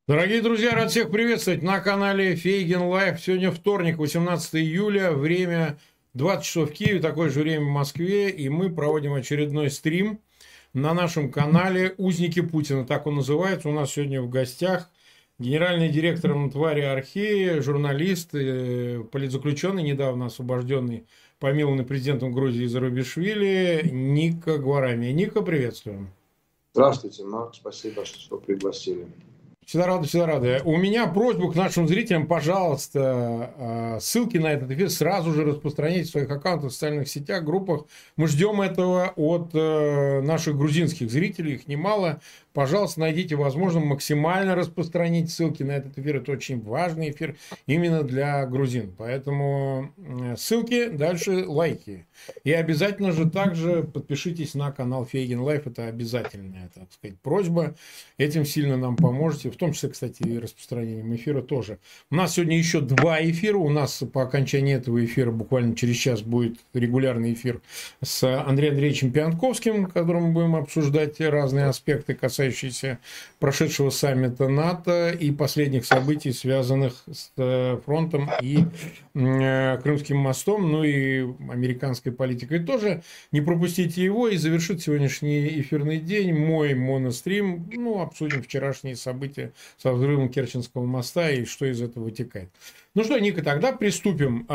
Дорогие друзья, рад всех приветствовать на канале Фейген Лайф. Сегодня вторник, 18 июля, время 20 часов в Киеве, такое же время в Москве, и мы проводим очередной стрим на нашем канале «Узники Путина», так он называется. У нас сегодня в гостях генеральный директор Нтвари Архея, журналист, политзаключенный, недавно освобожденный, помилованный президентом Грузии Зарубишвили, Ника Гварамия. Ника, приветствуем. Здравствуйте, Марк. Спасибо, что пригласили. Всегда рады, всегда рады. У меня просьба к нашим зрителям, пожалуйста, ссылки на этот эфир сразу же распространяйте в своих аккаунтах, в социальных сетях, группах. Мы ждем этого от наших грузинских зрителей, их немало. Пожалуйста, найдите возможность максимально распространить ссылки на этот эфир. Это очень важный эфир именно для грузин. Поэтому ссылки, дальше лайки. И обязательно же также подпишитесь на канал Фейген Лайф. Это обязательная, так сказать, просьба. Этим сильно нам поможете. В том числе, кстати, и распространением эфира тоже. У нас сегодня еще два эфира. У нас по окончании этого эфира буквально через час будет регулярный эфир с Андреем Андреевичем Пиантковским, в котором мы будем обсуждать разные аспекты, касающиеся прошедшего саммита НАТО и последних событий, связанных с фронтом и Крымским мостом, ну и американской политикой тоже. Не пропустите его, и завершит сегодняшний эфирный день мой монострим. Ну, обсудим вчерашние события со взрывом Керченского моста и что из этого вытекает. Ну что, Ника, тогда приступим.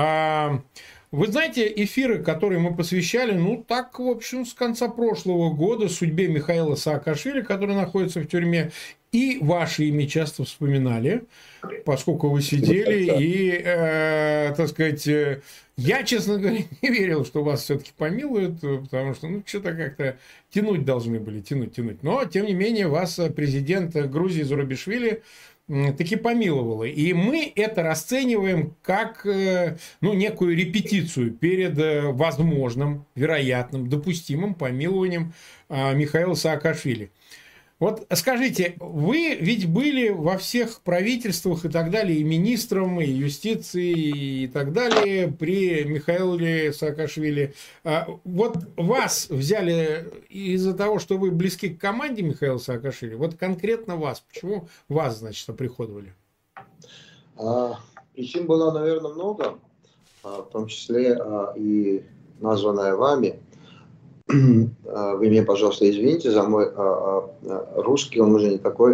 Вы знаете, эфиры, которые мы посвящали, ну, так, в общем, с конца прошлого года судьбе Михаила Саакашвили, который находится в тюрьме, и ваше имя часто вспоминали, поскольку вы сидели, и, так сказать, я, честно говоря, не верил, что вас все-таки помилуют, потому что, ну, что-то как-то тянуть должны были, тянуть. Но, тем не менее, вас президент Грузии Зурабишвили таки помиловала. И мы это расцениваем как ну, некую репетицию перед возможным, вероятным, допустимым помилованием Михаила Саакашвили. Вот скажите, вы ведь были во всех правительствах и так далее, и министром, и юстиции, и так далее при Михаиле Саакашвили. Вот вас взяли из-за того, что вы близки к команде Михаила Саакашвили, вот конкретно вас, почему вас, значит, оприходовали? Причин было, наверное, много, в том числе и названная вами. Вы меня, пожалуйста, извините за мой русский, он уже не такой,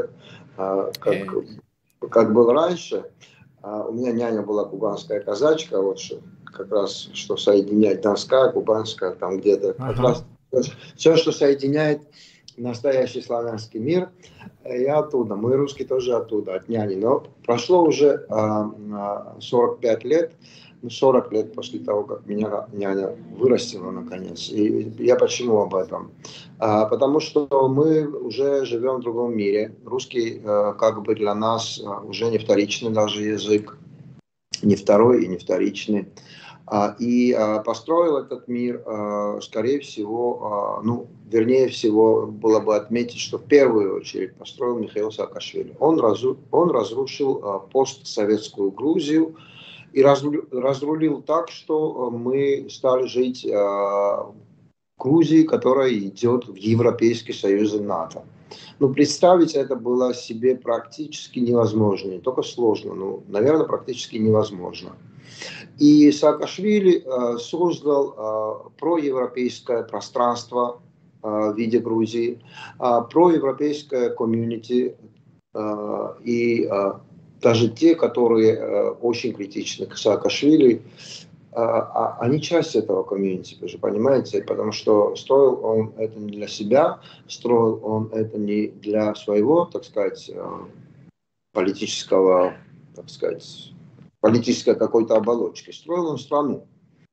как был раньше. У меня няня была кубанская казачка, вот как раз что соединяет донская, кубанская, там где-то. Как раз все, что соединяет настоящий славянский мир, я оттуда. Мы русские тоже оттуда, от няни. Но прошло уже 45 лет. 40 лет после того, как меня няня вырастила наконец. И я почему об этом? Потому что мы уже живем в другом мире. Русский как бы для нас уже не вторичный даже язык, не второй и не вторичный. И построил этот мир, скорее всего, ну, вернее всего, было бы отметить, что в первую очередь построил Михаил Саакашвили. Он разрушил постсоветскую Грузию, и разрулил так, что мы стали жить в Грузии, которая идет в Европейский Союз и НАТО. Ну, представить это было себе практически невозможно. Не только сложно, но, наверное, практически невозможно. И Саакашвили создал проевропейское пространство в виде Грузии, проевропейское комьюнити и даже те, которые очень критичны к Саакашвили, они часть этого комьюнити, вы же понимаете, потому что строил он это не для себя, строил он это не для своего, так сказать, политического, так сказать, политической какой-то оболочки, строил он страну.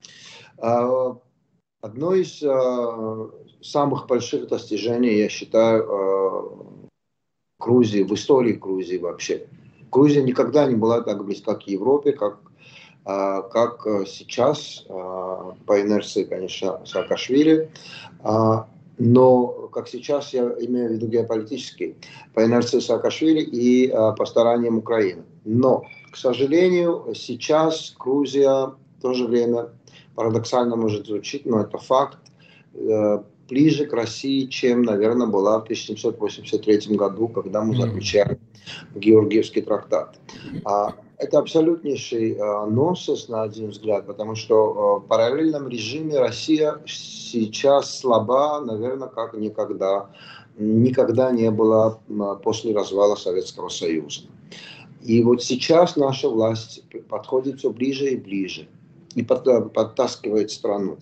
Одно из самых больших достижений, я считаю, Грузии, в истории Грузии вообще. Грузия никогда не была так близка к Европе, как сейчас, по инерции, конечно, Саакашвили, но как сейчас, я имею в виду геополитически, по инерции Саакашвили и по стараниям Украины. Но, к сожалению, сейчас Грузия в то же время, парадоксально может звучить, но это факт, ближе к России, чем, наверное, была в 1783 году, когда мы заключали Георгиевский трактат. Это абсолютнейший нонсенс, на один взгляд, потому что в параллельном режиме Россия сейчас слаба, наверное, как никогда. Никогда не было после развала Советского Союза. И вот сейчас наша власть подходит все ближе и ближе и подтаскивает страну.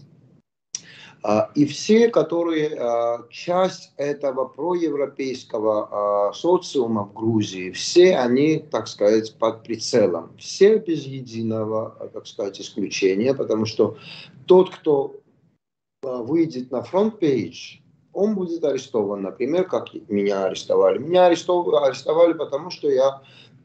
И все, которые часть этого проевропейского социума в Грузии, все они, так сказать, под прицелом. Все без единого, так сказать, исключения, потому что тот, кто выйдет на фронт-пейдж, он будет арестован. Например, как меня арестовали. Меня арестовали, потому что я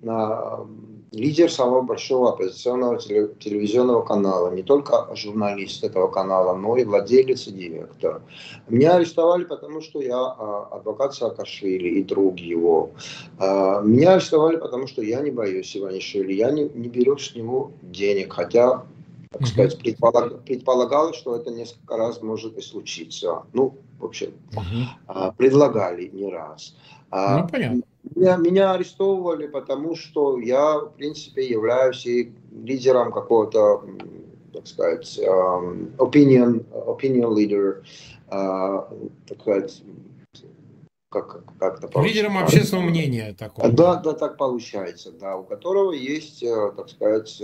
лидер самого большого оппозиционного телевизионного канала. Не только журналист этого канала, но и владелец и директор. Меня арестовали, потому что я адвокат Саакашвили и друг его. Меня арестовали, потому что я не боюсь Иванишвили. Я не беру с него денег, хотя, так сказать, предполагалось, что это несколько раз может и случиться. Ну, в общем, предлагали не раз. Ну, понятно. Меня арестовывали, потому что я, в принципе, являюсь и лидером какого-то, так сказать, opinion leader, так сказать, как-то лидером общественного мнения такого. Да, так получается, да, у которого есть, так сказать,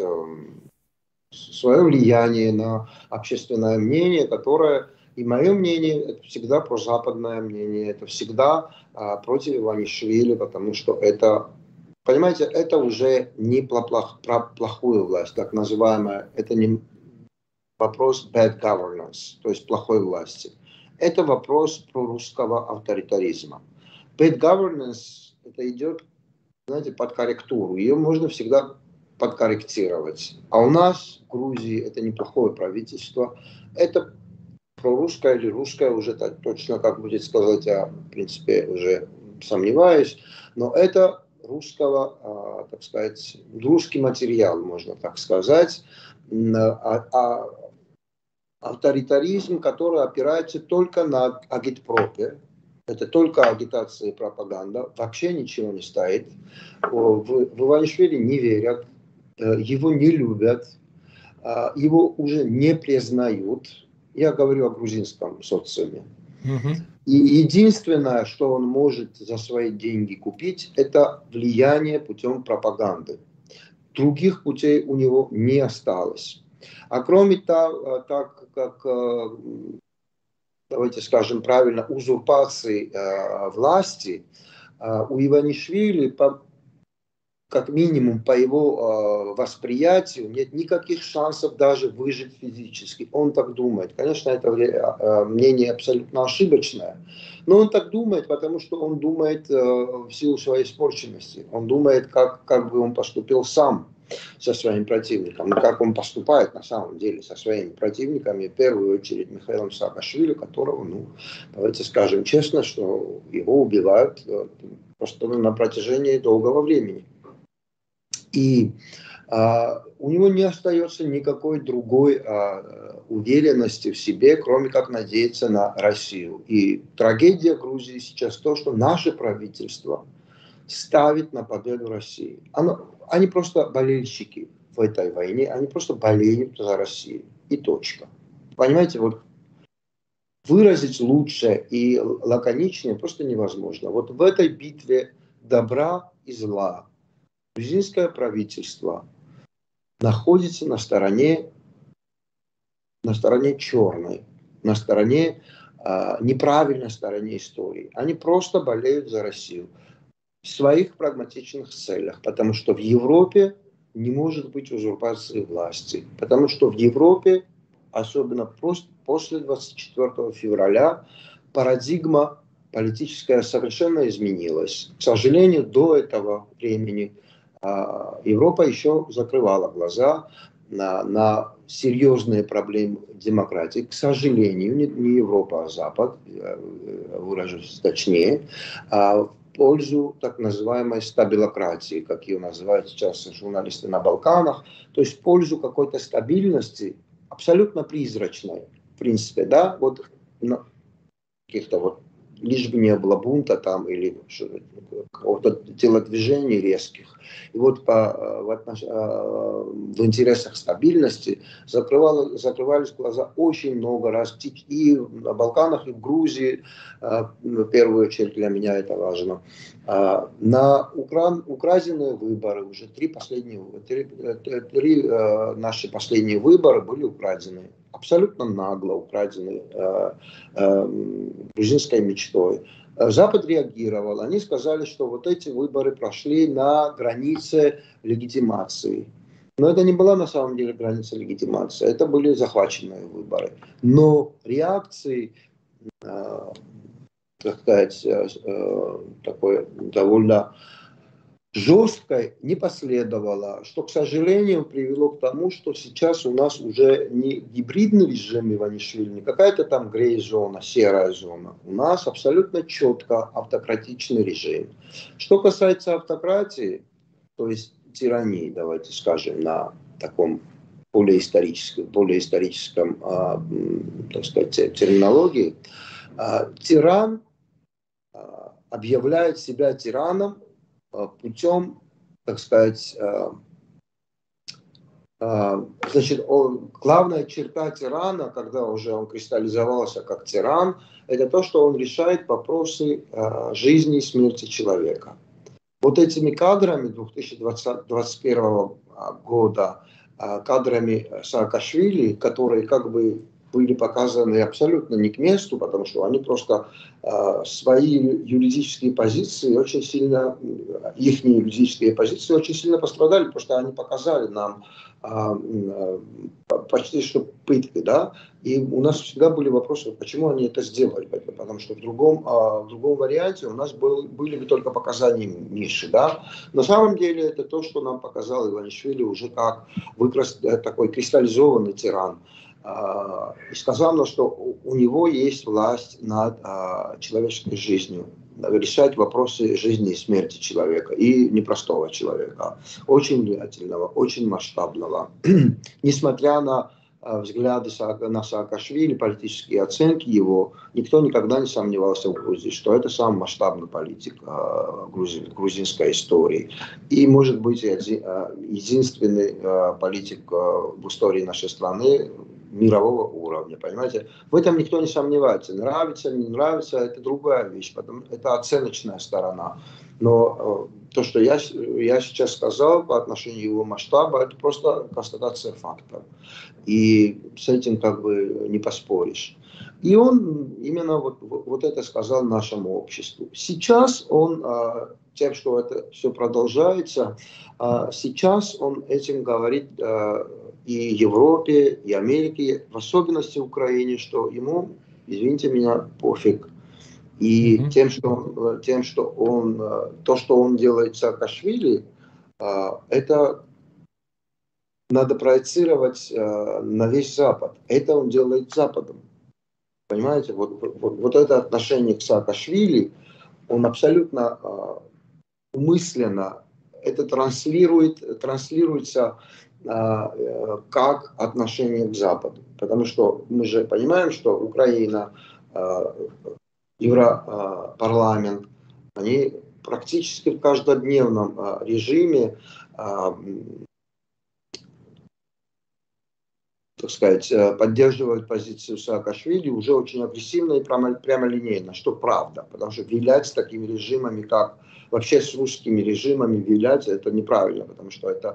свое влияние на общественное мнение, которое, и мое мнение, это всегда прозападное мнение, это всегда против Иванишвили, потому что это, понимаете, это уже не про плохую власть, так называемая, это не вопрос bad governance, то есть плохой власти. Это вопрос прорусского авторитаризма. Bad governance, это идет, знаете, под корректуру. Ее можно всегда подкорректировать. А у нас в Грузии это неплохое правительство. Это прорусское или русское, уже так, точно как будет сказать, я в принципе уже сомневаюсь. Но это русского, так сказать, русский материал, можно так сказать. Авторитаризм, который опирается только на агитпропе. Это только агитация и пропаганда. Вообще ничего не стоит. В Иванишвили не верят. Его не любят. Его уже не признают. Я говорю о грузинском социуме. И единственное, что он может за свои деньги купить, это влияние путем пропаганды. Других путей у него не осталось. А кроме того, так как, давайте скажем правильно, узурпации власти, у Иванишвили, как минимум по его восприятию, нет никаких шансов даже выжить физически. Он так думает. Конечно, это мнение абсолютно ошибочное, но он так думает, потому что он думает в силу своей испорченности. Он думает, как бы он поступил сам со своим противником, и как он поступает на самом деле со своими противниками, в первую очередь Михаилом Саакашвили, которого, ну, давайте скажем честно, что его убивают просто на протяжении долгого времени. И у него не остается никакой другой уверенности в себе, кроме как надеяться на Россию. И трагедия Грузии сейчас то, что наше правительство ставит на победу России. Они просто болельщики в этой войне, они просто болеют за Россию. И точка. Понимаете, вот выразить лучше и лаконичнее просто невозможно. Вот в этой битве добра и зла грузинское правительство находится на стороне черной, на стороне неправильной стороне истории. Они просто болеют за Россию в своих прагматичных целях, потому что в Европе не может быть узурпации власти, потому что в Европе, особенно после 24 февраля, парадигма политическая совершенно изменилась. К сожалению, до этого времени Европа еще закрывала глаза на серьезные проблемы демократии. К сожалению, не Европа, а Запад, выражусь точнее, в пользу так называемой стабилократии, как ее называют сейчас журналисты на Балканах, то есть в пользу какой-то стабильности, абсолютно призрачной, в принципе, да, вот каких-то вот, лишь бы не было бунта там или какого-то телодвижений резких. И вот в интересах стабильности закрывались глаза очень много раз. И на Балканах, и в Грузии, в первую очередь для меня это важно. На украденные выборы, уже три наши последние выборы были украдены. Абсолютно нагло украдены грузинской мечтой. Запад реагировал. Они сказали, что вот эти выборы прошли на границе легитимации. Но это не была на самом деле граница легитимации. Это были захваченные выборы. Но реакции, так сказать, такой довольно жесткой не последовало, что, к сожалению, привело к тому, что сейчас у нас уже не гибридный режим Иванишвили, не какая-то там грей-зона, серая зона. У нас абсолютно четко автократичный режим. Что касается автократии, то есть тирании, давайте скажем, на таком более историческом, так сказать, терминологии, тиран объявляет себя тираном путем, так сказать, значит, главная черта тирана, когда уже он кристаллизовался как тиран, это то, что он решает вопросы жизни и смерти человека. Вот этими кадрами 2021 года, кадрами Саакашвили, которые как бы были показаны абсолютно не к месту, потому что они просто свои юридические позиции очень сильно, их юридические позиции очень сильно пострадали, потому что они показали нам почти что пытки, да, и у нас всегда были вопросы, почему они это сделали, потому что в другом варианте у нас были бы только показания Миши, да. На самом деле это то, что нам показал Иванишвили уже как такой кристаллизованный тиран. И сказал нам, что у него есть власть над человеческой жизнью, решать вопросы жизни и смерти человека, и непростого человека, очень влиятельного, очень масштабного. Несмотря на взгляды на Саакашвили, политические оценки его, никто никогда не сомневался в Грузии, что это самый масштабный политик грузинской истории. И, может быть, единственный политик в истории нашей страны мирового уровня, понимаете? В этом никто не сомневается. Нравится, не нравится, это другая вещь, это оценочная сторона. Но то, что я сейчас сказал по отношению его масштаба, это просто констатация фактов. И с этим как бы не поспоришь. И он именно вот это сказал нашему обществу. Сейчас он, тем, что это все продолжается, сейчас он этим говорит и Европе, и Америке, в особенности Украине, что ему, извините меня, пофиг. И то, что он делает Саакашвили, это надо проецировать на весь Запад. Это он делает с Западом. Понимаете, вот это отношение к Саакашвили, он абсолютно умышленно, это транслируется как отношение к Западу. Потому что мы же понимаем, что Украина, Европарламент, они практически в каждодневном режиме, так сказать, поддерживают позицию Саакашвили уже очень агрессивно и прямолинейно, что правда. Потому что вилять с такими режимами, как вообще с русскими режимами вилять, это неправильно, потому что это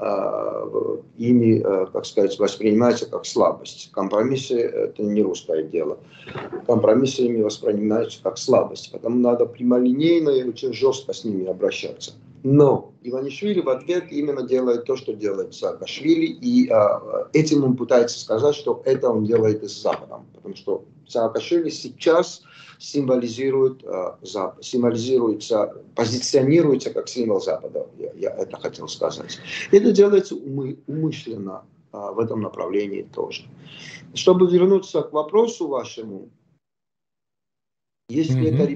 ими, как сказать, воспринимается как слабость. Компромиссы – это не русское дело. Компромиссы ими воспринимаются как слабость. Потому надо прямолинейно и очень жестко с ними обращаться. Но Иванишвили в ответ именно делает то, что делает Саакашвили, и этим он пытается сказать, что это он делает и с Западом, потому что Саакашвили сейчас символизируется, позиционируется как символ Запада, я это хотел сказать. Это делается умышленно в этом направлении тоже. Чтобы вернуться к вопросу вашему, если это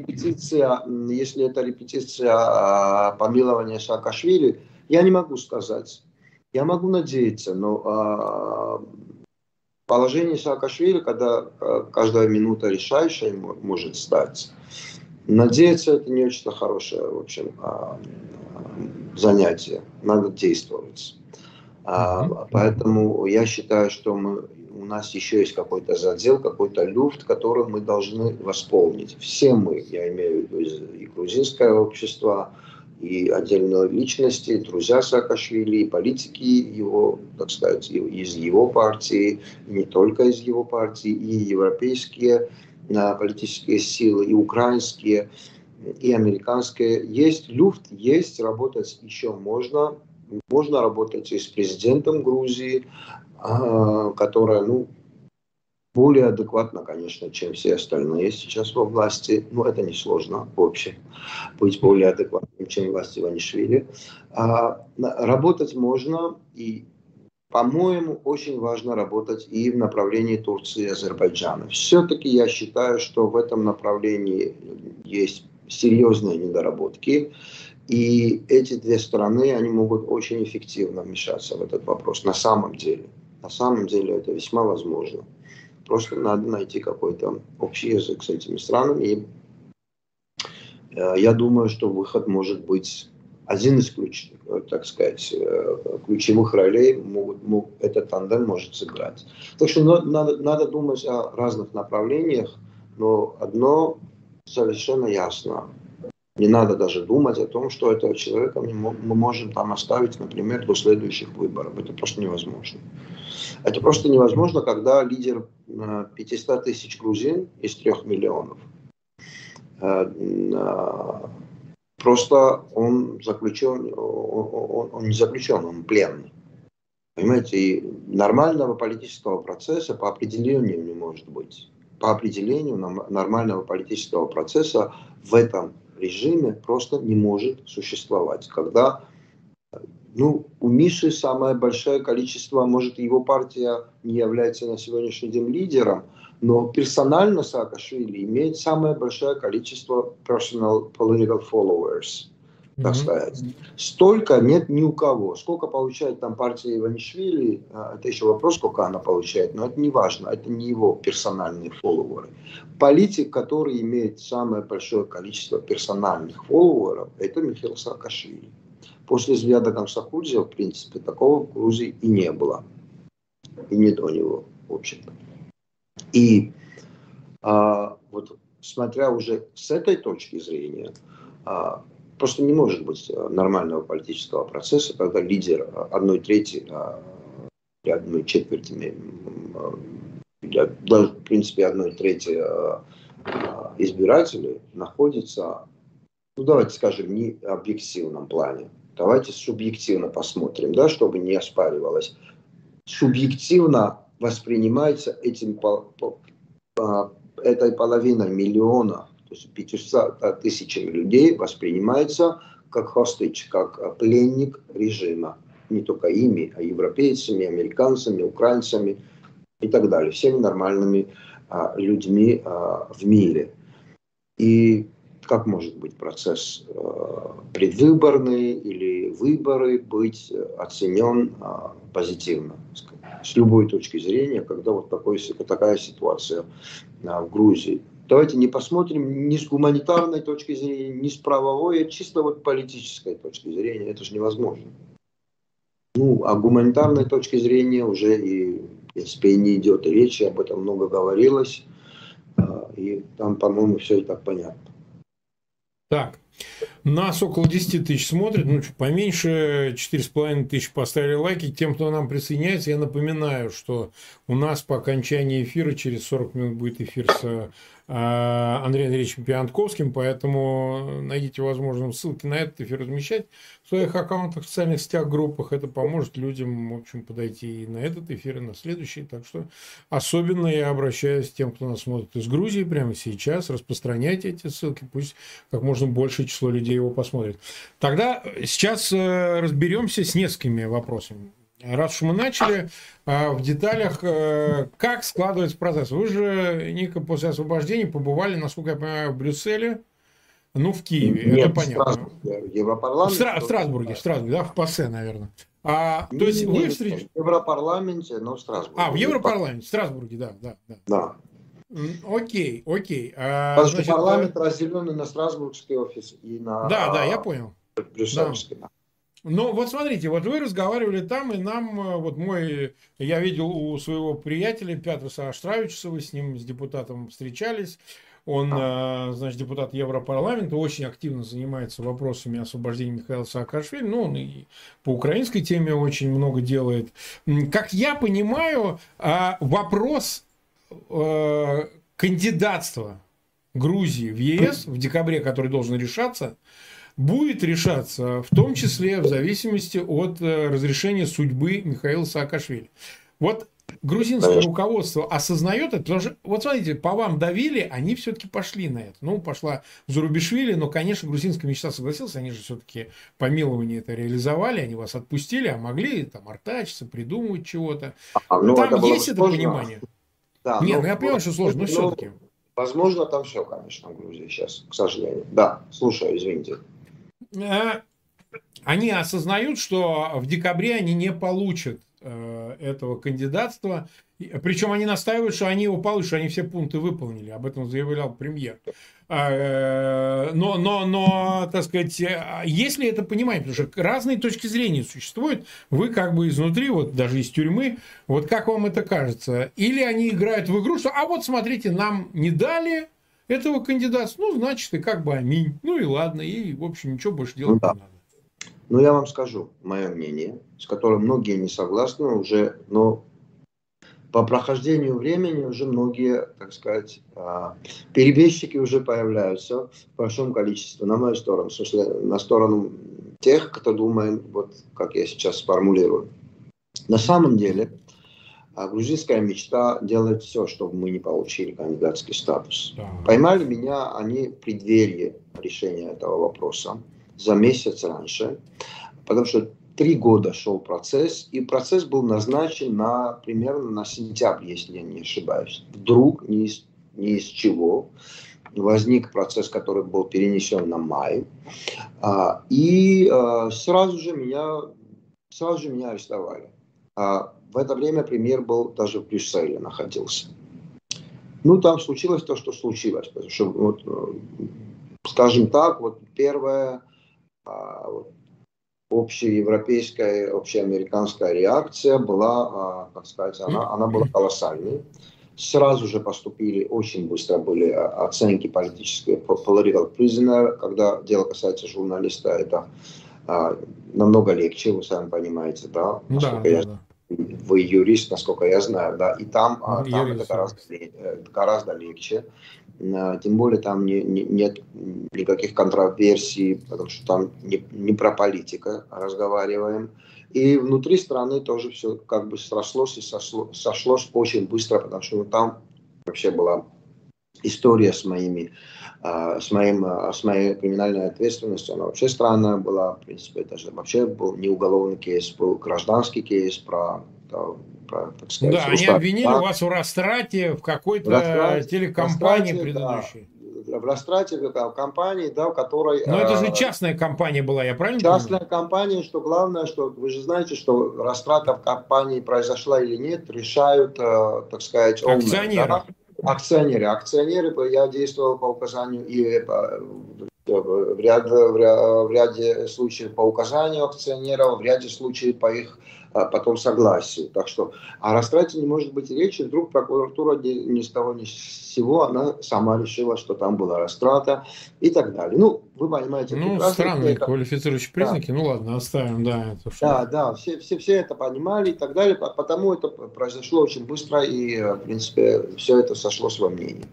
репетиция помилования Саакашвили, я не могу сказать. Я могу надеяться, но Положение Саакашвили, когда каждая минута решающая может стать, надеяться, это не очень хорошее, в общем, занятие. Надо действовать. Поэтому я считаю, что у нас еще есть какой-то задел, какой-то люфт, который мы должны восполнить. Все мы, я имею в виду и грузинское общество, и отдельные личности, и друзья Саакашвили, и политики его, так сказать, из его партии, и не только из его партии, и европейские политические силы, и украинские, и американские. Есть люфт, есть, работать еще можно. Можно работать и с президентом Грузии, которая, более адекватна, конечно, чем все остальные сейчас во власти. Но это несложно, в общем, быть более адекватным, чем власть Иванишвили. Работать можно, и, по-моему, очень важно работать и в направлении Турции и Азербайджана. Все-таки я считаю, что в этом направлении есть серьезные недоработки. И эти две страны, они могут очень эффективно вмешаться в этот вопрос. На самом деле. На самом деле это весьма возможно. Просто надо найти какой-то общий язык с этими странами. И я думаю, что выход может быть один из так сказать, ключевых ролей этот тандем может сыграть. Так что надо думать о разных направлениях, но одно совершенно ясно. Не надо даже думать о том, что этого человека мы можем там оставить, например, до следующих выборов. Это просто невозможно. Это просто невозможно, когда лидер 500 тысяч грузин из 3 миллионов. Просто он заключен, он не заключен, он пленный. Понимаете, и нормального политического процесса по определению не может быть. По определению нормального политического процесса в этом режиме просто не может существовать. Когда у Миши самое большое количество, может, его партия не является на сегодняшний день лидером, но персонально Саакашвили имеет самое большое количество personal political followers, так сказать. Столько нет ни у кого. Сколько получает там партия Иванишвили, это еще вопрос, сколько она получает, но это не важно, это не его персональные фолловеры. Политик, который имеет самое большое количество персональных фолловеров, это Михаил Саакашвили. После взгляда Гамсахурдия, в принципе, такого в Грузии и не было. И не до него, в общем-то. И вот смотря уже с этой точки зрения, просто не может быть нормального политического процесса, когда лидер 1/3 или 1/4, даже, в принципе, 1/3 избирателей находится, давайте скажем, не в объективном плане. Давайте субъективно посмотрим, да, чтобы не оспаривалось. Субъективно воспринимается этой половиной миллиона, то есть 500 тысячами людей, воспринимается как хостич, как пленник режима. Не только ими, а европейцами, американцами, украинцами и так далее. Всеми нормальными людьми в мире. И как может быть процесс предвыборный или выборы быть оценен позитивно, с любой точки зрения, когда вот такая ситуация в Грузии. Давайте не посмотрим ни с гуманитарной точки зрения, ни с правовой, а чисто вот политической точки зрения. Это же невозможно. О гуманитарной точке зрения уже и, в принципе, и не идет речи, об этом много говорилось. И там, по-моему, все и так понятно. Так, нас около 10 тысяч смотрит, чуть поменьше, 4,5 тысячи поставили лайки. Тем, кто нам присоединяется, я напоминаю, что у нас по окончании эфира через 40 минут будет эфир с Андреем Андреевичем Пиантковским, поэтому найдите возможность ссылки на этот эфир размещать в своих аккаунтах, в социальных сетях, группах. Это поможет людям, в общем, подойти и на этот эфир, и на следующий. Так что особенно я обращаюсь к тем, кто нас смотрит из Грузии прямо сейчас. Распространяйте эти ссылки, пусть как можно большее число людей его посмотрит. Тогда сейчас разберемся с несколькими вопросами. Раз уж мы начали, в деталях, как складывается процесс. Вы же, Ника, после освобождения побывали, насколько я понимаю, в Брюсселе, Ну, в Киеве, это Нет, в понятно. Страсбурге. Европарламент. В Страсбурге, да, в ПАСЕ, наверное. То есть вы Не, встреч... в Европарламенте, но в В Страсбурге. Европарламенте, в Страсбурге, да, да, да. Да. Окей, окей. Потому что Значит, парламент разделен на Страсбургский офис и да, я на понял. Да. брюссельский. Да. Ну, вот смотрите, вот вы разговаривали там, и нам, вот я видел у своего приятеля Пятруса Аштравичуса, вы с ним, с депутатом встречались. Он, значит, депутат Европарламента, очень активно занимается вопросами освобождения Михаила Саакашвили. Ну, он и по украинской теме очень много делает. Как я понимаю, вопрос кандидатства Грузии в ЕС в декабре, который должен решаться, будет решаться в том числе в зависимости от разрешения судьбы Михаила Саакашвили. Вот грузинское руководство осознает это, потому что, вот смотрите, по вам давили, они все-таки пошли на это. Ну, пошла Зурабишвили, но, конечно, грузинская мечта согласилась, они же все-таки помилование это реализовали, они вас отпустили, а могли там артачиться, придумывать чего-то. Ну, там это есть это сложно. понимание? Да, Нет, ну я понимаю, что сложно, но все-таки. Возможно, там все, конечно, в Грузии сейчас, к сожалению. Да, слушаю, извините. Они осознают, что в декабре они не получат этого кандидатства. Причем они настаивают, что они его получат, что они все пункты выполнили. Об этом заявлял премьер. Но, так сказать, есть ли это понимание? Потому что разные точки зрения существуют. Вы как бы изнутри, вот даже из тюрьмы, вот как вам это кажется? Или они играют в игру, что, а вот смотрите, нам не дали этого кандидата, ну, значит, и как бы аминь. Ну, и ладно, и, в общем, ничего больше делать не надо. Ну, я вам скажу мое мнение, с которым многие не согласны уже, но по прохождению времени уже многие, так сказать, перебежчики уже появляются в большом количестве на мою сторону, в смысле, на сторону тех, кто думает, вот как я сейчас сформулирую. На самом деле, грузинская мечта делает все, чтобы мы не получили кандидатский статус. Поймали меня они в преддверии решения этого вопроса за месяц раньше, потому что 3 года шел процесс, и процесс был назначен примерно на сентябрь, если я не ошибаюсь. Вдруг, ни из чего, возник процесс, который был перенесен на май, и сразу же меня арестовали. В это время премьер был даже в Брюсселе находился. Ну, там случилось то, что случилось. Потому что, вот, скажем так, вот первая общеевропейская, общеамериканская реакция была, так сказать, она была колоссальной. Сразу же поступили, очень быстро были оценки политические, political prisoner, когда дело касается журналиста, это намного легче, вы сами понимаете, да? Вы юрист, насколько я знаю, да, и там это гораздо легче. Тем более там нет никаких контроверсий, потому что там не про политику разговариваем. И внутри страны тоже все как бы срослось и сошлось очень быстро, потому что там вообще была история с моей криминальной ответственностью. Она вообще странная была. В принципе, это же вообще был не уголовный кейс, был гражданский кейс про так сказать, да, они обвинили вас в растрате в какой-то телекомпании предыдущей. Да, в растрате компании, да, в которой... Но это же частная компания была, я правильно понимаю? Частная компания, что главное, что вы же знаете, что растрата в компании произошла или нет, решают, так сказать, акционеры. Да? Акционеры, я действовал по указанию и в ряде случаев по указанию акционеров, в ряде случаев по их потом согласию. Так что о растрате не может быть речи. Вдруг прокуратура ни с того ни с сего, она сама решила, что там была растрата и так далее. Ну, вы понимаете. Ну, странные квалифицирующие признаки. Да. Ну, ладно, оставим, да. Да, все это понимали и так далее. Потому это произошло очень быстро и, в принципе, все это сошлось во мнении.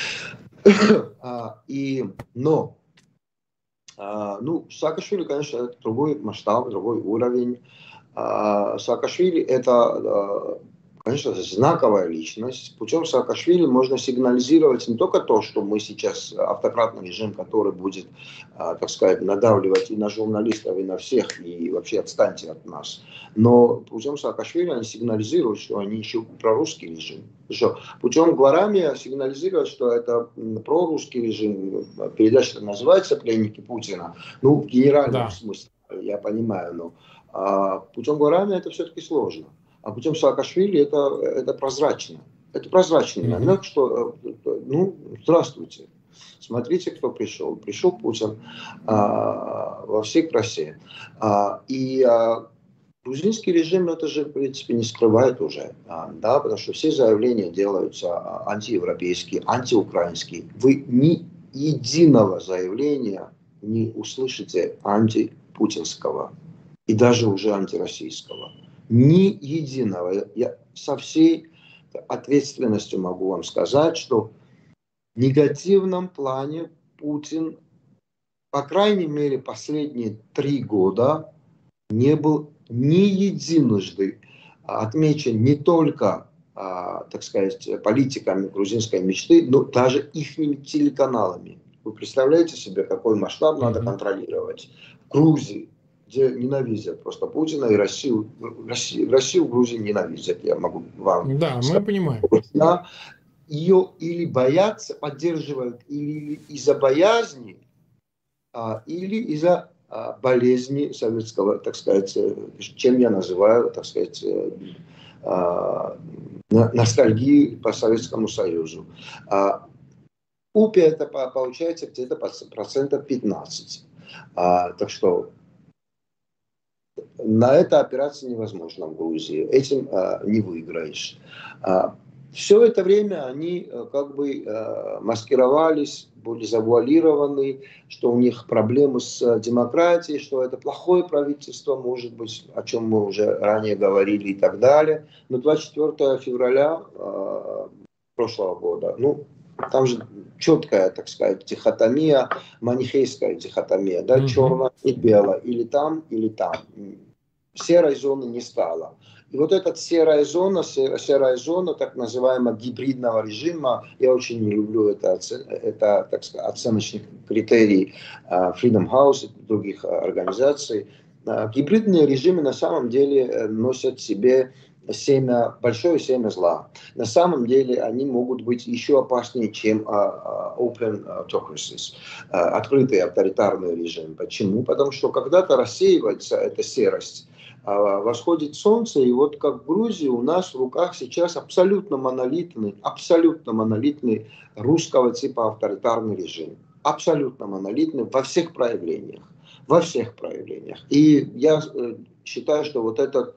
Ну, Саакашвили, конечно, это другой масштаб, другой уровень. Саакашвили это конечно, знаковая личность. Путем Саакашвили можно сигнализировать не только то, что мы сейчас автократный режим, который будет, так сказать, надавливать и на журналистов, и на всех, и вообще отстаньте от нас. Но путем Саакашвили они сигнализируют, что они еще прорусский режим. Что путем Гуарамия сигнализируют, что это прорусский режим. Передача называется «Пленники Путина». Ну, в генеральном смысле, я понимаю, но путем Гуарамия это все-таки сложно. А путем Саакашвили это прозрачно. Это прозрачный намек, что, ну, здравствуйте, смотрите, кто пришел. Пришел Путин во всей красе. Грузинский режим это же, в принципе, не скрывает уже, да, потому что все заявления делаются антиевропейские, антиукраинские. Вы ни единого заявления не услышите антипутинского и даже уже антироссийского. Ни единого. Я со всей ответственностью могу вам сказать, что в негативном плане Путин, по крайней мере, последние 3 года не был ни единожды отмечен не только, так сказать, политиками грузинской мечты, но даже их телеканалами. Вы представляете себе, какой масштаб надо контролировать? В Грузии, где ненавидят просто Путина и Россию. Россию в Грузии ненавидят, я могу вам сказать. Мы понимаем. Ее или боятся, поддерживают, или из-за боязни, или из-за болезни советского, так сказать, чем я называю, так сказать, ностальгии по Советскому Союзу. УПИ это получается где-то 15%. Так что на это опираться невозможно в Грузии. Этим не выиграешь. Все это время они как бы маскировались, были завуалированы, что у них проблемы с демократией, что это плохое правительство, может быть, о чем мы уже ранее говорили и так далее. Но 24 февраля прошлого года, ну, там же четкая, так сказать, дихотомия, манихейская дихотомия, да, черное и белое, или там, серой зоны не стало. И вот эта серая зона, так называемого гибридного режима, я очень не люблю это так сказать, оценочный критерий Freedom House и других организаций. Гибридные режимы на самом деле носят в себе большое семя зла. На самом деле они могут быть еще опаснее, чем open autocracies, открытые авторитарные режимы. Почему? Потому что когда-то рассеивается эта серость, восходит солнце, и вот как в Грузии у нас в руках сейчас абсолютно монолитный русского типа авторитарный режим. Абсолютно монолитный во всех проявлениях. Во всех проявлениях. И я считаю, что вот это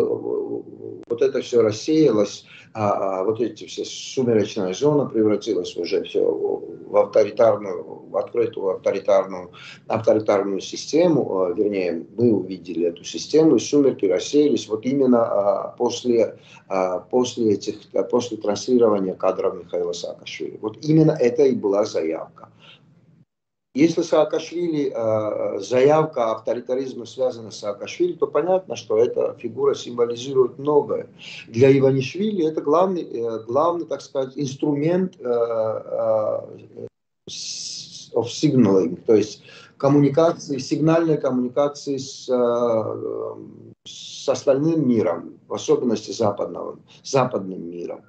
все рассеялось, вот эти все сумеречная зона превратилась уже все в открытую авторитарную систему, вернее, мы увидели эту систему, и сумерки рассеялись вот именно после транслирования кадров Михаила Саакашвили. Вот именно это и была заявка. Если Саакашвили, заявка авторитаризма связана с Саакашвили, то понятно, что эта фигура символизирует многое. Для Иванишвили это главный, так сказать, инструмент of signaling, то есть сигнальной коммуникации с остальным миром, в особенности западным миром.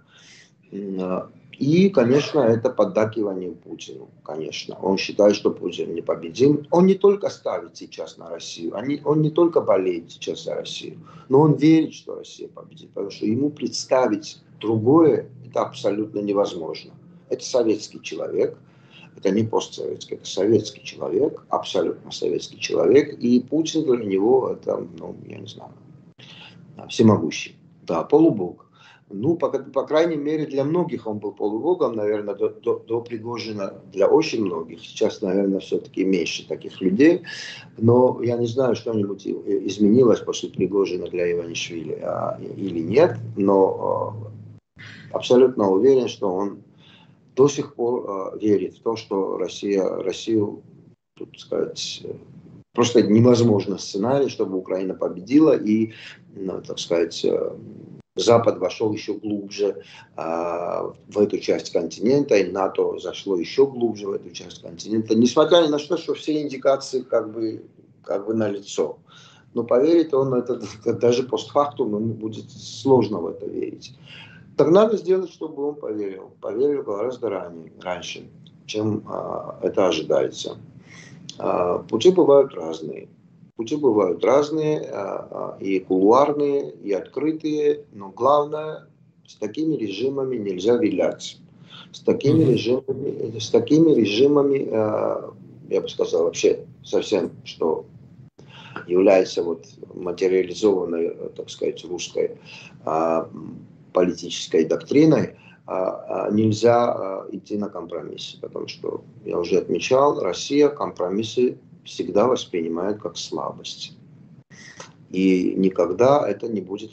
И, конечно, это поддакивание Путину, конечно. Он считает, что Путин непобедим. Он не только ставит сейчас на Россию, он не только болеет сейчас за Россию, но он верит, что Россия победит, потому что ему представить другое это абсолютно невозможно. Это советский человек, это не постсоветский, это советский человек, абсолютно советский человек, и Путин для него это, ну, я не знаю, всемогущий, да, полубог. Ну, по крайней мере, для многих он был полубогом, наверное, до Пригожина, для очень многих. Сейчас, наверное, все-таки меньше таких людей. Но я не знаю, что-нибудь изменилось после Пригожина для Иванишвили или нет. Но абсолютно уверен, что он до сих пор верит в то, что Россию, так сказать, просто невозможно сценарий, чтобы Украина победила и, так сказать, Запад вошел еще глубже в эту часть континента, и НАТО зашло еще глубже в эту часть континента, несмотря ни на что все индикации как бы налицо. Но поверить он это даже постфактум, ему будет сложно в это верить. Так надо сделать, чтобы он поверил. Поверил гораздо раньше, чем это ожидается. Пути бывают разные. Пути бывают разные, и кулуарные, и открытые, но главное, с такими режимами нельзя виляться. С такими режимами, я бы сказал, вообще совсем, что является вот материализованной, так сказать, русской политической доктриной, нельзя идти на компромиссы, потому что, я уже отмечал, Россия компромиссы всегда воспринимает как слабость. И никогда это не будет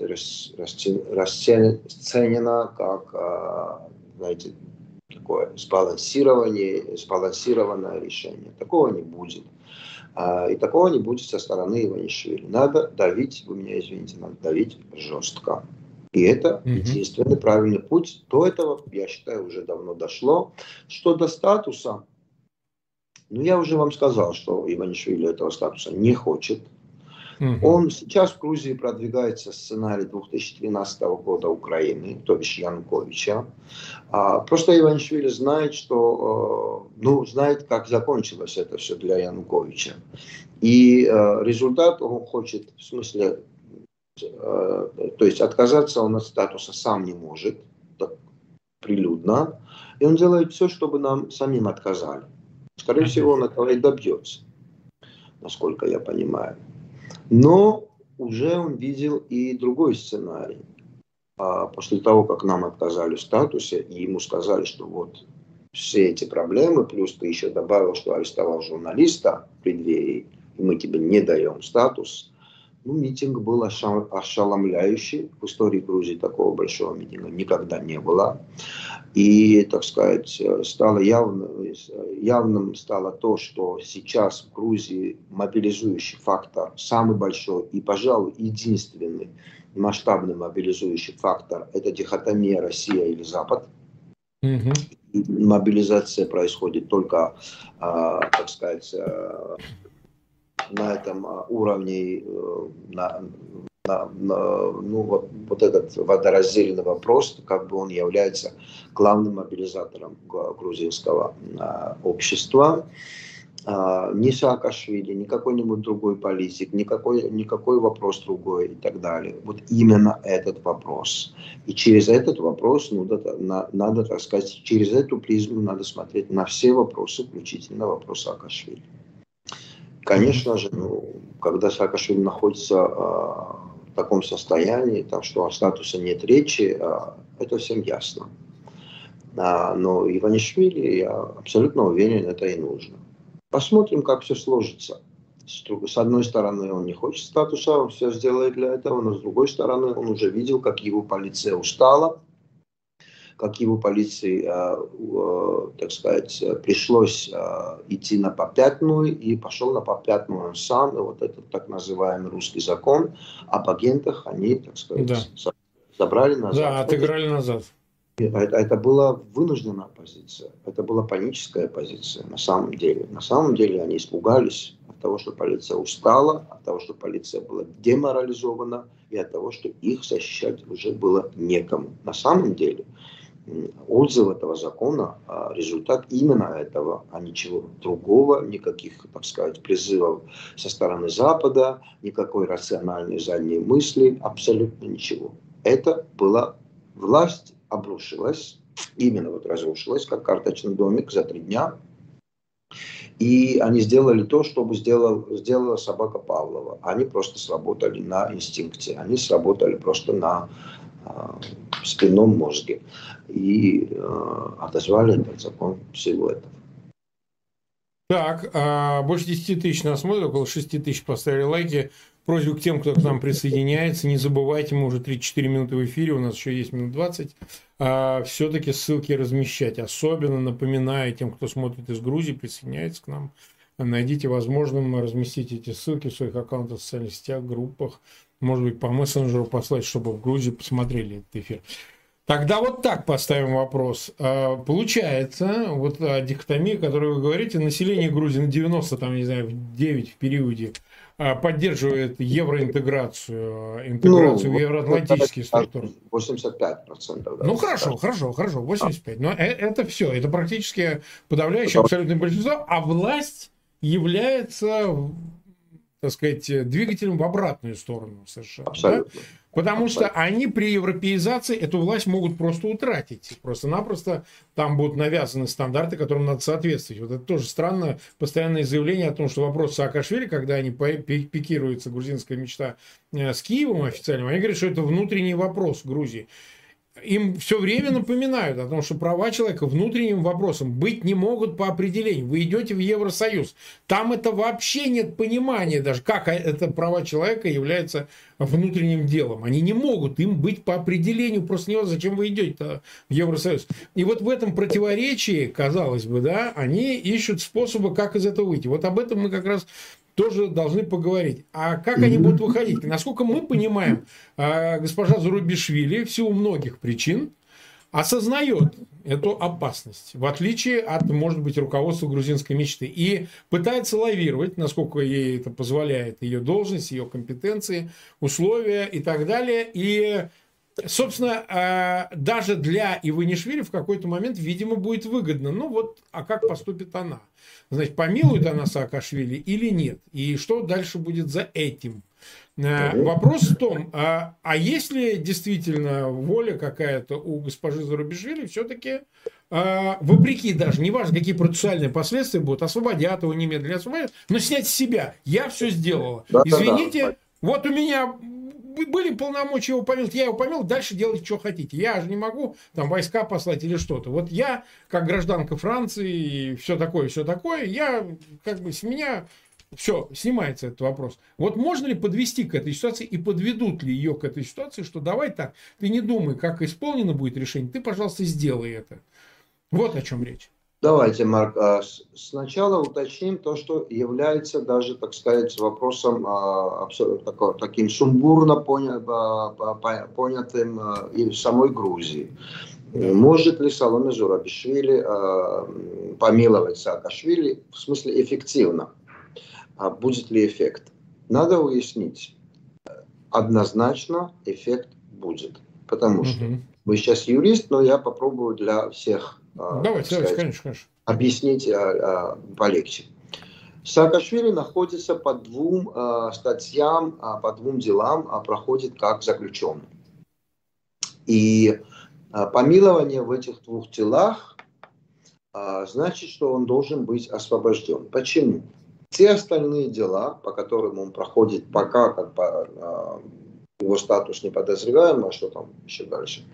расценено как, знаете, такое сбалансированное решение. Такого не будет. И такого не будет со стороны Иванишвили. Надо давить, вы меня извините, надо давить жестко. И это единственный правильный путь. До этого, я считаю, уже давно дошло. Что до статуса, ну, я уже вам сказал, что Иванишвили этого статуса не хочет. Он сейчас в Грузии продвигается сценарий 2013 года Украины, то бишь Януковича. Просто Иванишвили знает, что, знает, как закончилось это все для Януковича. И результат он хочет, в смысле, то есть отказаться он от статуса сам не может, прилюдно. И он делает все, чтобы нам самим отказали. Скорее всего, он этого и добьется, насколько я понимаю. Но уже он видел и другой сценарий. После того, как нам отказали в статусе, и ему сказали, что вот все эти проблемы, плюс ты еще добавил, что арестовал журналиста в преддверии, и мы тебе не даем статус. Митинг был ошеломляющий. В истории Грузии такого большого митинга никогда не было. И, так сказать, стало явным стало то, что сейчас в Грузии мобилизующий фактор самый большой и, пожалуй, единственный масштабный мобилизующий фактор – это дихотомия Россия или Запад. И мобилизация происходит только, так сказать, на этом уровне, вот этот водораздельный вопрос, как бы он является главным мобилизатором грузинского общества. Ни Саакашвили, ни какой-нибудь другой политик, никакой вопрос другой и так далее. Вот именно этот вопрос. И через этот вопрос надо, так сказать, через эту призму надо смотреть на все вопросы, включительно вопрос Саакашвили. Конечно же, когда Саакашвили находится в таком состоянии, там, что о статусе нет речи, это всем ясно. Но Иванишвили, я абсолютно уверен, это и нужно. Посмотрим, как все сложится. С одной стороны, он не хочет статуса, он все сделает для этого, но с другой стороны, он уже видел, как его полиция устала, как его полиции, так сказать, пришлось идти на попятную, и пошел на попятную он сам, и вот этот так называемый русский закон об агентах, они, так сказать, забрали назад. Да, отыграли назад. Это была вынужденная позиция, это была паническая позиция на самом деле. На самом деле они испугались от того, что полиция устала, от того, что полиция была деморализована, и от того, что их защищать уже было некому. На самом деле отзыв этого закона, результат именно этого, а ничего другого, никаких, так сказать, призывов со стороны Запада, никакой рациональной задней мысли, абсолютно ничего. Это была власть, обрушилась, именно вот разрушилась, как карточный домик за 3 дня. И они сделали то, что сделала собака Павлова. Они просто сработали на инстинкте, они сработали просто на спинном мозге и отозвали этот закон всего этого. Так, больше 10 тысяч нас смотрят, около 6 тысяч поставили лайки. Просьба к тем, кто к нам присоединяется, не забывайте, мы уже 34 минуты в эфире, у нас еще есть минут 20, все-таки ссылки размещать. Особенно напоминаю тем, кто смотрит из Грузии, присоединяется к нам, найдите возможным разместить эти ссылки в своих аккаунтах, в социальных сетях, группах. может быть, по мессенджеру послать, чтобы в Грузии посмотрели этот эфир. Тогда вот так поставим вопрос. Получается, вот дихотомия, которую вы говорите, население Грузии на 90, там, не знаю, 9 в периоде поддерживает евроинтеграцию, интеграцию в евроатлантические структуры. 85%. Да, ну, хорошо, 85%. Но это все. Это практически подавляющее абсолютное большинство. А власть является, так сказать, двигателем в обратную сторону совершенно. Абсолютно. Да? Потому что они при европеизации эту власть могут просто утратить. Просто-напросто там будут навязаны стандарты, которым надо соответствовать. Вот это тоже странно, постоянное заявление о том, что вопрос Саакашвили, когда они пикируются, грузинская мечта с Киевом официально, они говорят, что это внутренний вопрос Грузии. Им все время напоминают о том, что права человека внутренним вопросом быть не могут по определению. Вы идете в Евросоюз. Там это вообще нет понимания даже, как это права человека является внутренним делом. Они не могут им быть по определению. Просто не важно, зачем вы идете в Евросоюз. И вот в этом противоречии, казалось бы, да, они ищут способы, как из этого выйти. Вот об этом мы как раз тоже должны поговорить. А как они будут выходить? Насколько мы понимаем, госпожа Зурабишвили в силу многих причин осознает эту опасность, в отличие от, может быть, руководства грузинской мечты, и пытается лавировать, насколько ей это позволяет ее должность, ее компетенции, условия и так далее. И, собственно, даже для Иванишвили в какой-то момент, видимо, будет выгодно. Ну вот, а как поступит она? Значит, помилует она Саакашвили или нет? И что дальше будет за этим? Вопрос в том, а если действительно воля какая-то у госпожи Зурабишвили, все-таки, вопреки даже, неважно, какие процессуальные последствия будут, освободят его немедленно, освободят, но снять с себя. Я все сделала. Извините, вот у меня были полномочия его помиловать, я его помиловал, дальше делайте, что хотите. Я же не могу там войска послать или что-то. Вот я, как гражданка Франции, и все такое, я как бы с меня все, снимается этот вопрос. Вот можно ли подвести к этой ситуации и подведут ли ее к этой ситуации, что давай так, ты не думай, как исполнено будет решение, ты, пожалуйста, сделай это. Вот о чем речь. Давайте, Марк, сначала уточним то, что является даже, так сказать, вопросом таким сумбурно понятым и в самой Грузии. Может ли Саломе Зурабишвили помиловать Саакашвили, в смысле эффективно? А будет ли эффект? Надо уяснить. Однозначно эффект будет. Потому что вы сейчас юрист, но я попробую для всех конечно. Объяснить полегче. Саакашвили находится по двум статьям, по двум делам, проходит как заключенный. И помилование в этих двух делах значит, что он должен быть освобожден. Почему? Те остальные дела, по которым он проходит пока как бы его статус не подозреваемого, что там еще дальше?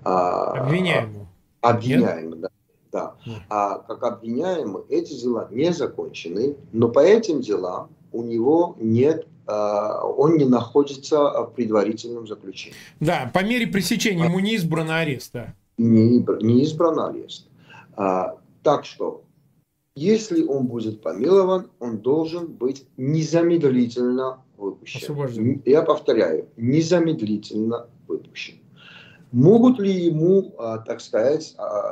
Обвиняемый, да. А как обвиняемый, эти дела не закончены, но по этим делам у него нет, он не находится в предварительном заключении. Да, по мере пресечения ему не избран арест. Да. Не избран арест. Так что, если он будет помилован, он должен быть незамедлительно выпущен. Освобожден. Я повторяю, незамедлительно выпущен. Могут ли ему, так сказать,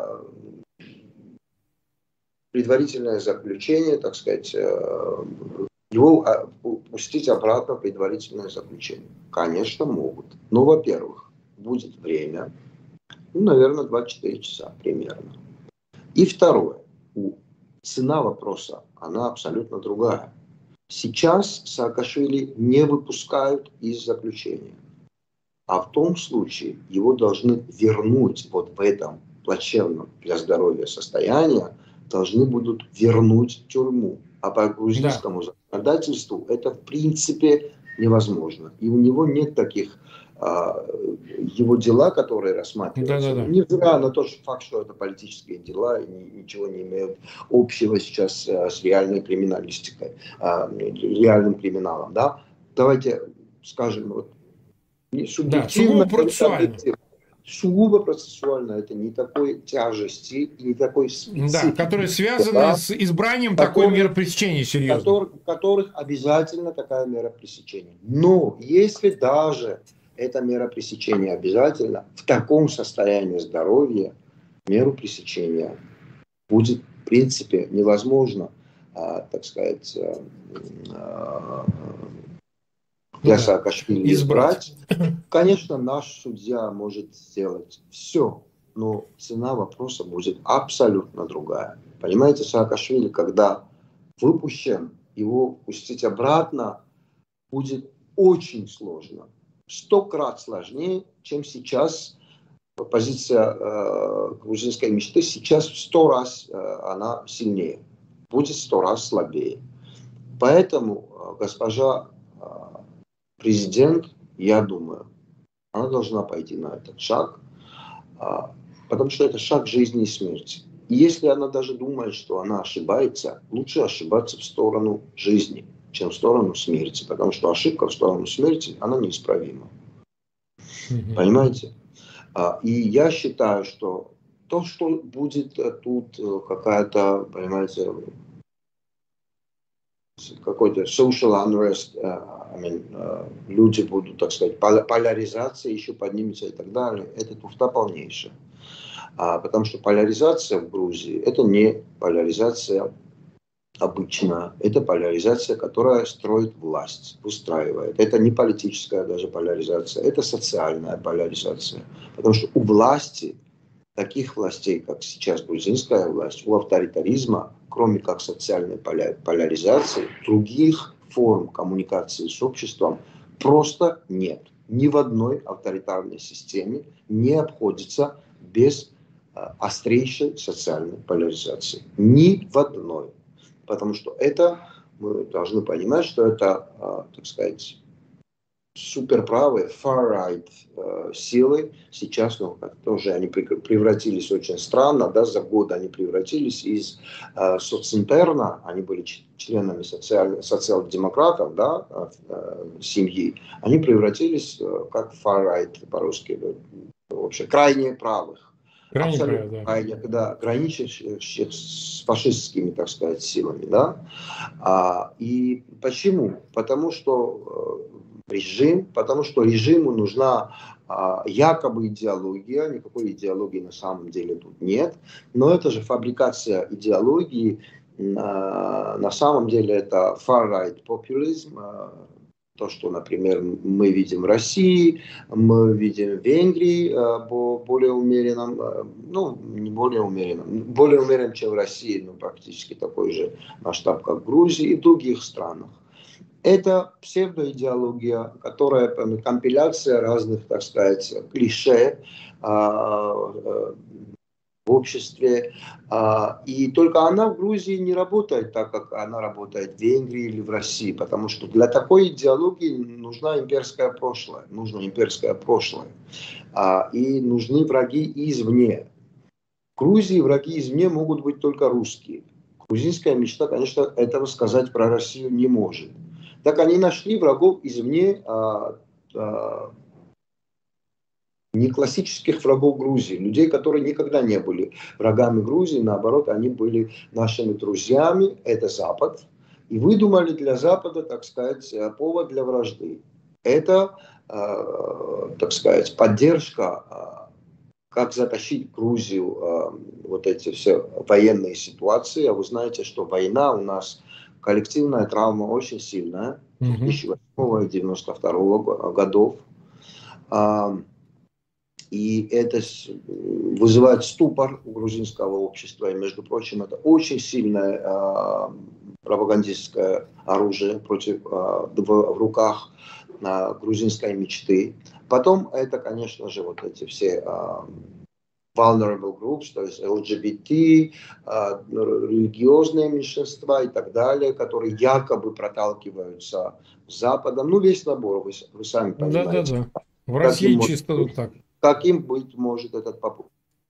предварительное заключение, так сказать, его пустить обратно в предварительное заключение? Конечно, могут. Но, во-первых, будет время, наверное, 24 часа примерно. И второе, цена вопроса, она абсолютно другая. Сейчас Саакашвили не выпускают из заключения. А в том случае его должны вернуть вот в этом плачевном для здоровья состоянии, должны будут вернуть в тюрьму. А по грузинскому законодательству это в принципе невозможно. И у него нет таких его дела, которые рассматриваются. Невзирая на тот факт, что это политические дела и ничего не имеют общего сейчас с реальной криминалистикой, реальным криминалом. Да? Давайте скажем, вот, сугубо процессуально. сугубо процессуально, это не такой тяжести и не такой специфики. Да, которые связаны с избранием такой меры пресечения серьезно. Которых обязательно такая мера пресечения. Но если даже эта мера пресечения обязательно, в таком состоянии здоровья меру пресечения будет в принципе невозможно, так сказать, для Саакашвили избрать. Конечно, наш судья может сделать все, но цена вопроса будет абсолютно другая. Понимаете, Саакашвили, когда выпущен, его пустить обратно будет очень сложно. 100-крат сложнее, чем сейчас. Позиция грузинской мечты сейчас в 100 раз она сильнее. Будет 100 раз слабее. Поэтому госпожа президент, я думаю, она должна пойти на этот шаг, потому что это шаг жизни и смерти. И если она даже думает, что она ошибается, лучше ошибаться в сторону жизни, чем в сторону смерти, потому что ошибка в сторону смерти, она неисправима. Понимаете? И я считаю, что то, что будет тут какая-то, понимаете, какой-то social unrest, люди будут, так сказать, поляризация еще поднимется и так далее, это туфта полнейшая. Потому что поляризация в Грузии это не поляризация обычная, это поляризация, которая строит власть, устраивает. Это не политическая даже поляризация, это социальная поляризация. Потому что у власти, таких властей, как сейчас грузинская власть, у авторитаризма, кроме как социальной поляризации, других форм коммуникации с обществом просто нет. Ни в одной авторитарной системе не обходится без острейшей социальной поляризации. Ни в одной. Потому что это, мы должны понимать, что это, так сказать, суперправые, far-right силы сейчас, тоже они превратились очень странно, да, за год они превратились из социнтерна, они были членами социал-демократов, да, семьи, они превратились как far-right по-русски, вообще крайне правых. Абсолютно крайне, да, граничащих с фашистскими, так сказать, силами, да. И почему? Потому что режиму нужна якобы идеология, никакой идеологии на самом деле тут нет, но это же фабрикация идеологии, на самом деле это far-right популизм, то, что, например, мы видим в России, мы видим в Венгрии более умеренном, ну, не более умеренном, чем в России, но практически такой же масштаб, как в Грузии и в других странах. Это псевдоидеология, которая компиляция разных, так сказать, клише в обществе. И только она в Грузии не работает так, как она работает в Венгрии или в России, потому что для такой идеологии нужно имперское прошлое. И нужны враги извне. В Грузии враги извне могут быть только русские. Грузинская мечта, конечно, этого сказать про Россию не может. Так они нашли врагов извне, не классических врагов Грузии, людей, которые никогда не были врагами Грузии, наоборот, они были нашими друзьями, это Запад, и выдумали для Запада, так сказать, повод для вражды. Это, так сказать, поддержка, как затащить Грузию, вот эти все военные ситуации. А вы знаете, что война у нас, коллективная травма очень сильная, 2008 и 1992 годов. И это вызывает ступор у грузинского общества. И, между прочим, это очень сильное пропагандистское оружие в руках грузинской мечты. Потом это, конечно же, вот эти все vulnerable groups, то есть ЛГБТ, религиозные меньшинства и так далее, которые якобы проталкиваются Западом. Ну, весь набор, вы сами понимаете. Да. В России чисто вот так. Каким быть может этот попытка.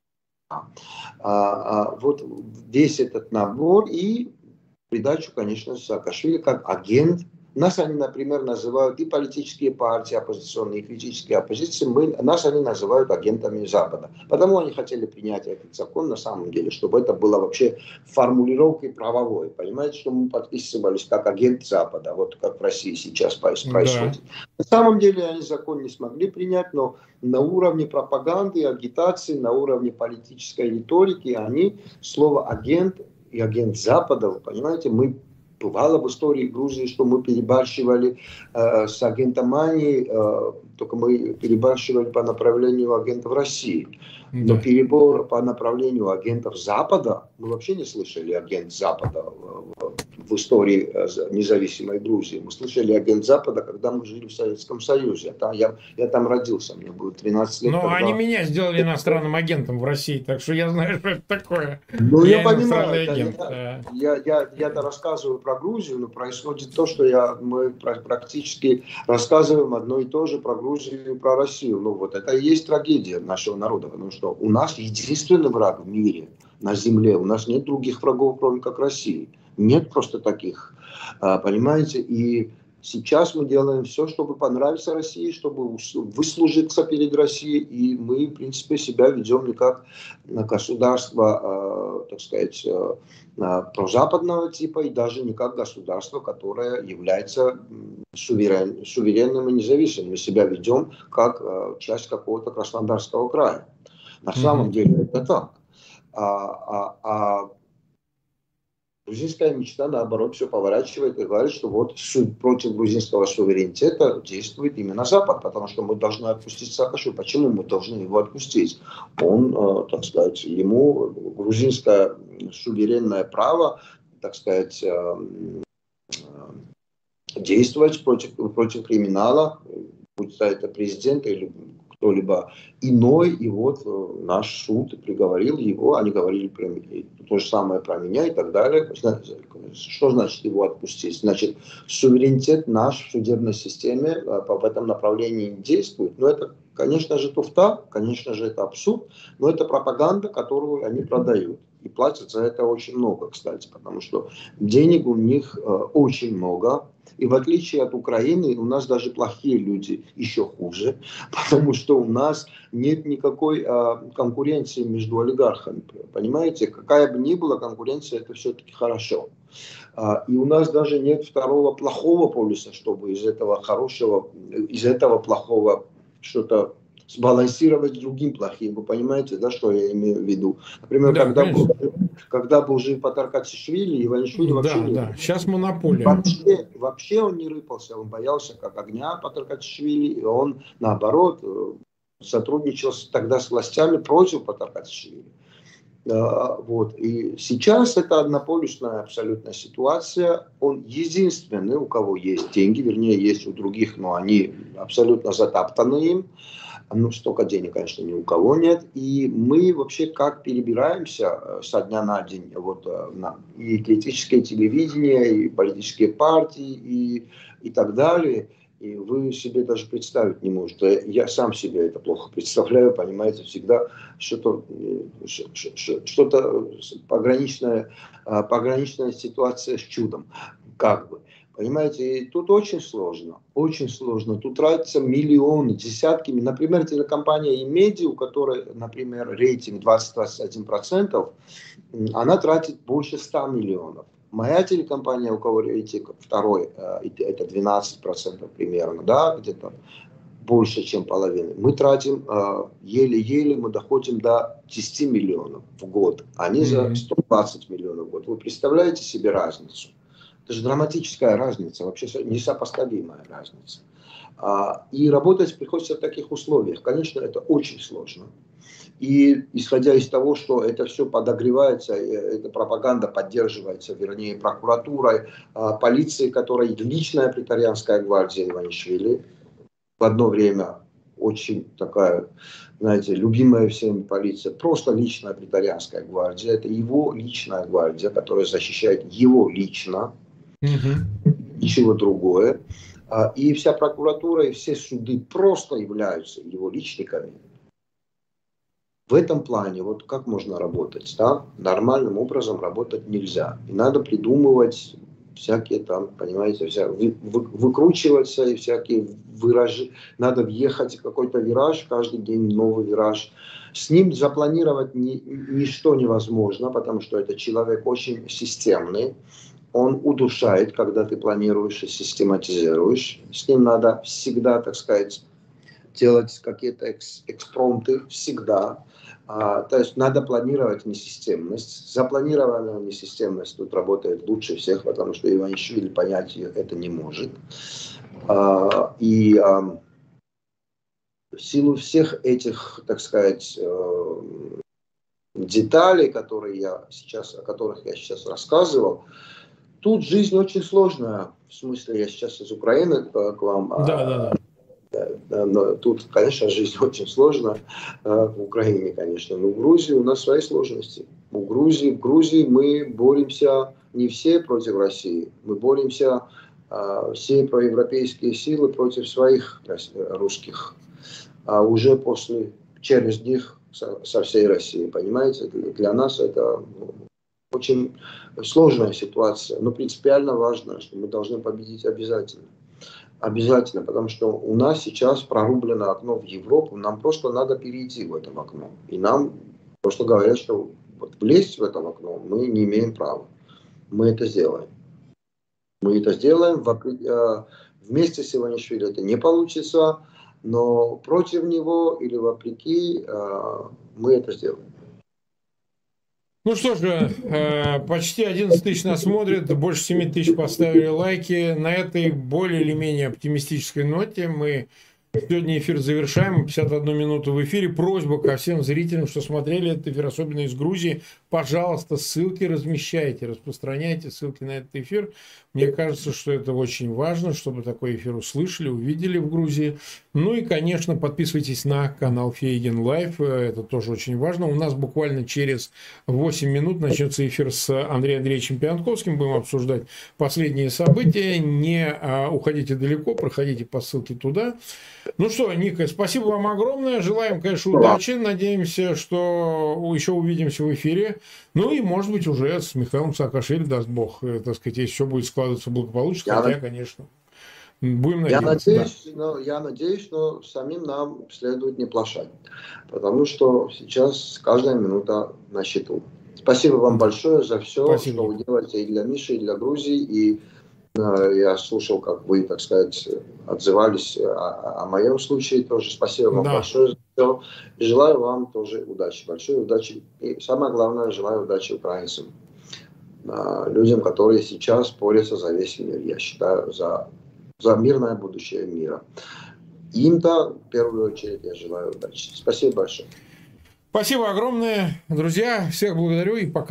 Вот весь этот набор и придачу, конечно, Саакашвили как агент Нас они, например, называют и политические партии оппозиционные, и критические оппозиции, нас они называют агентами Запада. Потому они хотели принять этот закон на самом деле, чтобы это было вообще формулировкой правовой. Понимаете, что мы подписывались как агент Запада, вот как в России сейчас происходит. Да. На самом деле они закон не смогли принять, но на уровне пропаганды, агитации, на уровне политической риторики они слово агент и агент Запада, вы понимаете, бывало в истории Грузии, что мы перебарщивали с агентоманией, только мы перебарщивали по направлению агентов России. Но перебор по направлению агентов Запада, мы вообще не слышали агент Запада в истории независимой Грузии. Мы слышали агент Запада, когда мы жили в Советском Союзе. Я там родился, мне было 13 лет. Но они меня сделали иностранным агентом в России, так что я знаю, что это такое. Ну, я понимаю, агент. Я-то рассказываю про Грузию, но происходит то, что мы практически рассказываем одно и то же про Грузию и про Россию. Ну, вот это и есть трагедия нашего народа, потому что у нас единственный враг в мире, на земле, у нас нет других врагов, кроме как России. Нет просто таких, понимаете, и сейчас мы делаем все, чтобы понравиться России, чтобы выслужиться перед Россией, и мы, в принципе, себя ведем не как государство, так сказать, прозападного типа, и даже не как государство, которое является суверенным и независимым. Мы себя ведем как часть какого-то Краснодарского края. На самом деле это так. Грузинская мечта, наоборот, все поворачивает и говорит, что вот против грузинского суверенитета действует именно Запад, потому что мы должны отпустить Саакашвили. Почему мы должны его отпустить? Он, так сказать, ему грузинское суверенное право, так сказать, действовать против криминала, будь то это президент или кто-либо иной, и вот наш суд приговорил его, они говорили то же самое про меня и так далее. Что значит его отпустить? Значит, суверенитет наш в судебной системе в этом направлении действует. Но это, конечно же, туфта, конечно же, это абсурд, но это пропаганда, которую они продают. И платят за это очень много, кстати, потому что денег у них очень много. И в отличие от Украины, у нас даже плохие люди еще хуже, потому что у нас нет никакой конкуренции между олигархами. Понимаете, какая бы ни была конкуренция, это все-таки хорошо. И у нас даже нет второго плохого полюса, чтобы из этого плохого что-то сбалансировать с другим плохим. Вы понимаете, да, что я имею в виду? Например, да, когда был жив Патаркачишвили, Иванишвили вообще не рыпался. Сейчас монополия. Вообще он не рыпался, он боялся как огня Патаркачишвили, и он, наоборот, сотрудничал тогда с властями против Патаркачишвили. Вот. И сейчас это однополюсная абсолютная ситуация. Он единственный, у кого есть деньги, вернее, есть у других, но они абсолютно затаптаны им. Ну, столько денег, конечно, ни у кого нет. И мы вообще как перебираемся со дня на день. Вот, и критическое телевидение, и политические партии, и так далее. И вы себе даже представить не можете. Я сам себе это плохо представляю, понимаете, всегда что-то пограничная ситуация с чудом, как бы. Понимаете, и тут очень сложно, очень сложно. Тут тратятся миллионы, десятки. Например, телекомпания Имеди, у которой, например, рейтинг 20-21%, она тратит больше 100 миллионов. Моя телекомпания, у кого рейтинг второй, это 12% примерно, да, где-то больше, чем половина. Мы тратим еле-еле, мы доходим до 10 миллионов в год. Они за 120 миллионов в год. Вы представляете себе разницу? Это же драматическая разница, вообще несопоставимая разница. И работать приходится в таких условиях. Конечно, это очень сложно. И исходя из того, что это все подогревается, эта пропаганда поддерживается, вернее, прокуратурой, полицией, которая личная претарианская гвардия Иванишвили, в одно время очень такая, знаете, любимая всеми полиция, просто личная претарианская гвардия, это его личная гвардия, которая защищает его лично, ничего другое. И вся прокуратура и все суды просто являются его личниками. В этом плане, вот как можно работать, да? Нормальным образом работать нельзя. И надо придумывать всякие там, понимаете, выкручиваться и всякие виражи. Надо въехать в какой-то вираж, каждый день новый вираж. С ним запланировать ничто невозможно, потому что это человек очень системный. Он удушает, когда ты планируешь и систематизируешь. С ним надо всегда, так сказать, делать какие-то экспромты, всегда. То есть надо планировать несистемность. Запланированная несистемность тут работает лучше всех, потому что Иванишвили понять это не может. И в силу всех этих, так сказать, деталей, о которых я сейчас рассказывал, тут жизнь очень сложная. В смысле, я сейчас из Украины к вам. Да. Но тут, конечно, жизнь очень сложна. В Украине, конечно. Но в Грузии у нас свои сложности. В Грузии мы боремся не все против России. Мы боремся все проевропейские силы против своих русских. А уже через них со всей России. Понимаете? Для нас это очень сложная ситуация. Но принципиально важно, что мы должны победить обязательно. Обязательно, потому что у нас сейчас прорублено окно в Европу, нам просто надо перейти в это окно. И нам просто говорят, что вот влезть в это окно мы не имеем права. Мы это сделаем. Мы это сделаем. Вместе с Иванишвили это не получится, но против него или вопреки мы это сделаем. Ну что же, почти 11 тысяч нас смотрят, больше 7 тысяч поставили лайки. На этой более или менее оптимистической ноте мы сегодня эфир завершаем. 51 минуту в эфире. Просьба ко всем зрителям, что смотрели этот эфир, особенно из Грузии, пожалуйста, ссылки размещайте, распространяйте ссылки на этот эфир. Мне кажется, что это очень важно, чтобы такой эфир услышали, увидели в Грузии. Ну и, конечно, подписывайтесь на канал Фейгин Лайв. Это тоже очень важно. У нас буквально через 8 минут начнется эфир с Андреем Андреевичем Пиантковским. Будем обсуждать последние события. Не уходите далеко, проходите по ссылке туда. Ну что, Ника, спасибо вам огромное. Желаем, конечно, удачи. Надеемся, что еще увидимся в эфире. Ну и, может быть, уже с Михаилом Саакашвили, даст Бог, так сказать, если все будет складываться благополучно. Хотя, конечно, будем надеяться. Я надеюсь, но самим нам следует не плашать. Потому что сейчас каждая минута на счету. Спасибо вам большое за все, что вы делаете и для Миши, и для Грузии. И я слушал, как вы, так сказать, отзывались о моем случае тоже. Спасибо вам большое за все. И желаю вам тоже удачи, большой удачи. И самое главное, желаю удачи украинцам. Людям, которые сейчас борются за весь мир. Я считаю, за мирное будущее мира. Им-то, в первую очередь, я желаю удачи. Спасибо большое. Спасибо огромное, друзья. Всех благодарю и пока.